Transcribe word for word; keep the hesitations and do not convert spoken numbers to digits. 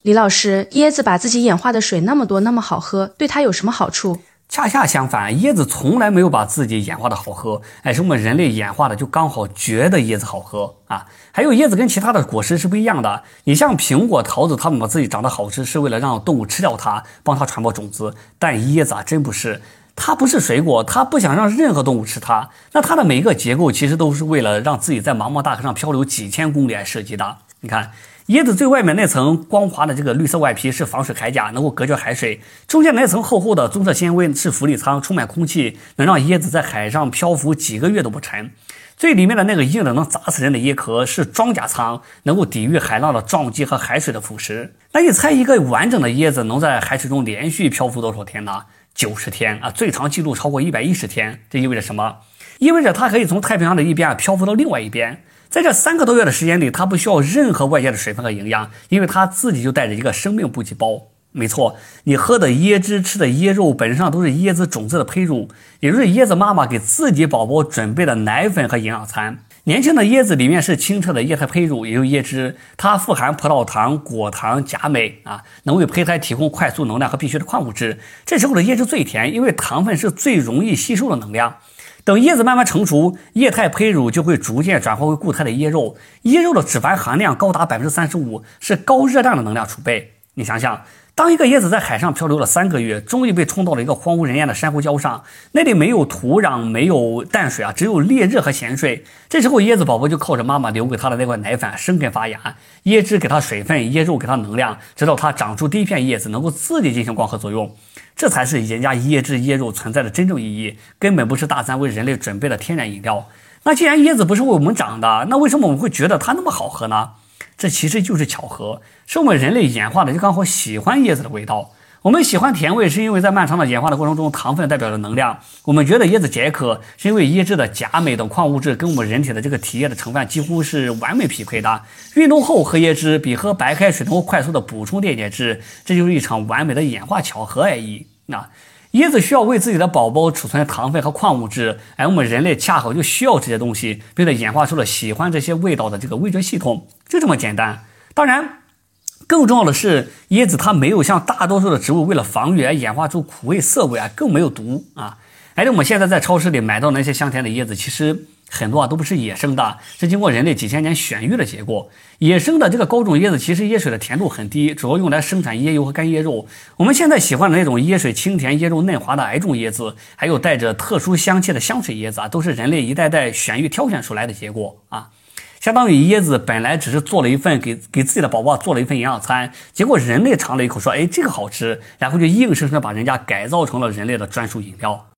李老师，椰子把自己演化的水那么多那么好喝，对它有什么好处？ 恰恰相反，椰子从来没有把自己演化的好喝，哎，是我们人类演化的就刚好觉得椰子好喝啊。还有椰子跟其他的果实是不一样的，你像苹果、桃子，它们把自己长得好吃，是为了让动物吃掉它，帮它传播种子。但椰子啊，真不是，它不是水果，它不想让任何动物吃它。那它的每一个结构其实都是为了让自己在茫茫大海上漂流几千公里而设计的。你看。椰子最外面那层光滑的这个绿色外皮是防水铠甲，能够隔绝海水；中间那层厚厚的棕色纤维是浮力舱，充满空气，能让椰子在海上漂浮几个月都不沉。最里面的那个硬的能砸死人的椰壳是装甲舱，能够抵御海浪的撞击和海水的腐蚀。那你猜一个完整的椰子能在海水中连续漂浮多少天呢？九十天啊，最长记录超过一百一十天。这意味着什么？意味着它可以从太平洋的一边漂浮到另外一边。在这三个多月的时间里，它不需要任何外界的水分和营养，因为它自己就带着一个生命补给包。没错，你喝的椰汁、吃的椰肉本质上都是椰子种子的胚乳，也就是椰子妈妈给自己宝宝准备的奶粉和营养餐。年轻的椰子里面是清澈的液态胚乳，也有椰汁，它富含葡萄糖、果糖、钾镁啊，能为胚胎提供快速能量和必需的矿物质。这时候的椰汁最甜，因为糖分是最容易吸收的能量。等椰子慢慢成熟，液态胚乳就会逐渐转化为固态的椰肉。椰肉的脂肪含量高达 百分之三十五， 是高热量的能量储备。你想想，当一个椰子在海上漂流了三个月，终于被冲到了一个荒无人烟的珊瑚礁上，那里没有土壤，没有淡水啊，只有烈日和咸水。这时候椰子宝宝就靠着妈妈留给它的那块奶粉生根发芽，椰汁给它水分，椰肉给它能量，直到它长出第一片叶子，能够自己进行光合作用。这才是人家椰汁椰肉存在的真正意义，根本不是大自然为人类准备的天然饮料。那既然椰子不是为我们长的，那为什么我们会觉得它那么好喝呢？这其实就是巧合，是我们人类演化的就刚好喜欢椰子的味道。我们喜欢甜味是因为在漫长的演化的过程中，糖分代表着能量。我们觉得椰子解渴是因为椰汁的钾镁等矿物质跟我们人体的这个体液的成分几乎是完美匹配的。运动后喝椰汁比喝白开水能够快速的补充电解质，这就是一场完美的演化巧合而已。那椰子需要为自己的宝宝储存糖分和矿物质，而我们人类恰好就需要这些东西，并且演化出了喜欢这些味道的这个味觉系统，就这么简单。当然更重要的是，椰子它没有像大多数的植物为了防御而演化出苦味涩味啊，更没有毒啊。而且我们现在在超市里买到那些香甜的椰子，其实很多啊都不是野生的，是经过人类几千年选育的结果。野生的这个高种椰子其实椰水的甜度很低，主要用来生产椰油和干椰肉。我们现在喜欢的那种椰水清甜、椰肉嫩滑的矮种椰子，还有带着特殊香气的香水椰子啊，都是人类一代代选育挑选出来的结果啊。相当于椰子本来只是做了一份给给自己的宝宝做了一份营养餐，结果人类尝了一口说，哎，这个好吃，然后就硬生生把人家改造成了人类的专属饮料。